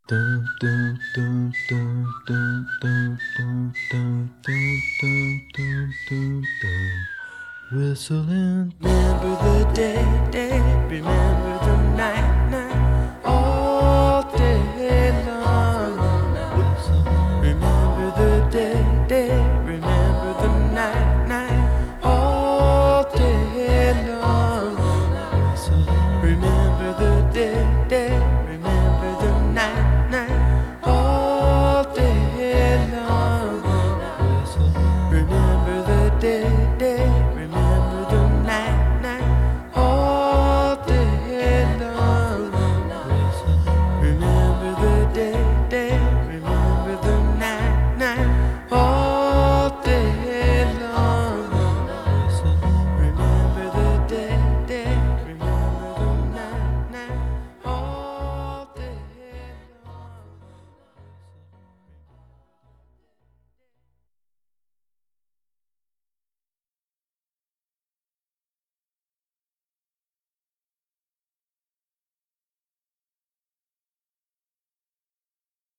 Dun, dun, dun, dun, dun, dun, dun, dun, dun, dun, dun, dun, dun. Whistling. Remember the day, remember the night.